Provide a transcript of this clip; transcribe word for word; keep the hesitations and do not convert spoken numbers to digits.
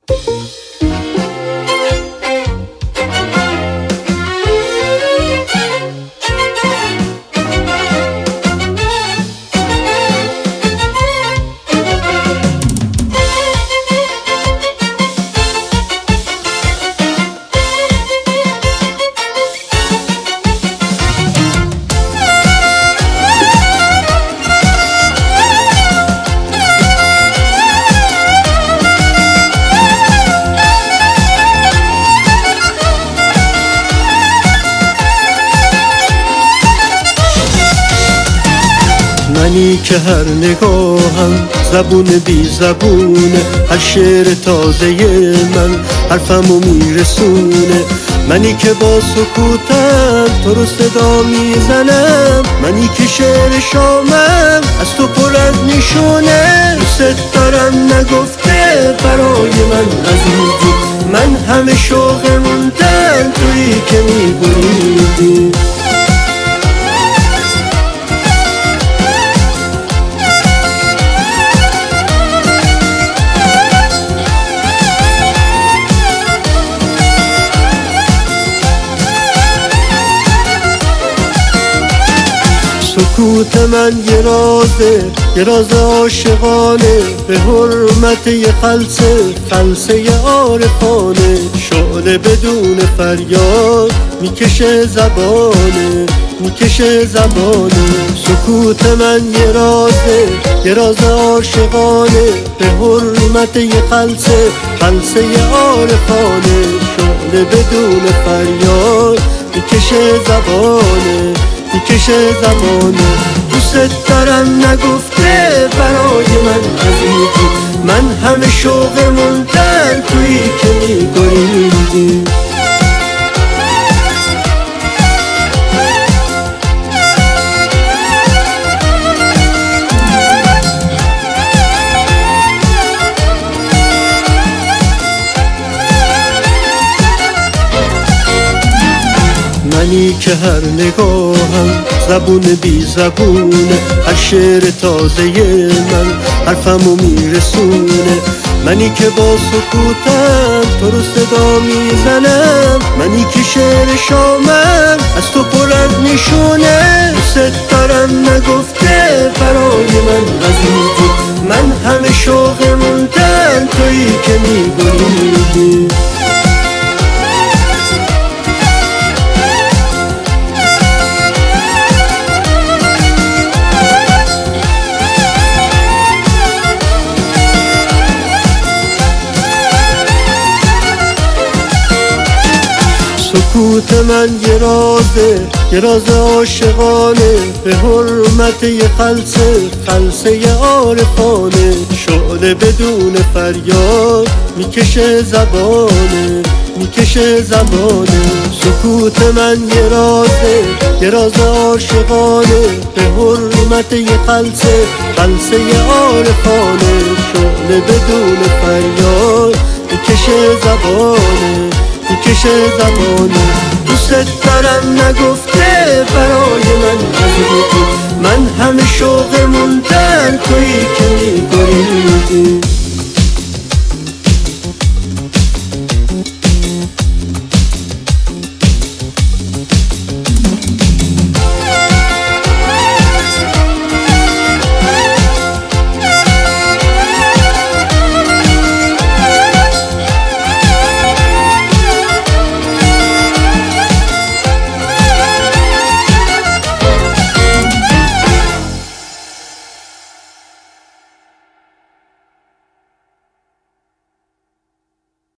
منی که هر نگاهم زبون بی زبونه، هر شعر تازه من حرفمو میرسونه. منی که با سکوتم تو رو صدا میزنم، منی که شعر شامم از تو پر از نشونه. دوست دارم نگفته برای من عزیزی، من همه شوق موندن تویی که میبریدی. سکوت من یه رازه، یه راز عاشقانه، به حرمت یه خلسه، خلسه یه عارفانه. شعله بدون فریاد میکشه زبانه، میکشه زبانه. سکوت من یه رازه، یه راز عاشقانه، به حرمت یه خلسه، خلسه یه عارفانه. شعله بدون فریاد میکشه زبانه، میکشه زمانه. دوست دارم نگفته برای من عزیزی، من همه شوق موندن تویی که میگریدی. منی که هر نگاهم زبون بی زبونه، هر شعر تازه من حرفمو میرسونه. منی که با سکوتم تو رو صدا میزنم، منی که شعر شامم از تو پر از نشونه. دوست دارم نگفته برای من عزیزی، من همه شوق موندن تویی که میبریدی. سکوت من یه رازه، یه راز عاشقانه، به حرمت یه خلسه، خلسه یه عارفانه. شعله بدون فریاد میکشه زبانه، میکشه زبانه. سکوت من یه رازه، یه راز عاشقانه، به حرمت یه خلسه، خلسه یه عارفانه. شعله بدون فریاد میکشه زبانه، میکشه زمانه. دوست دارم نگفته برای من عزیزی، من همه شوق موندن تویی که میگریدی.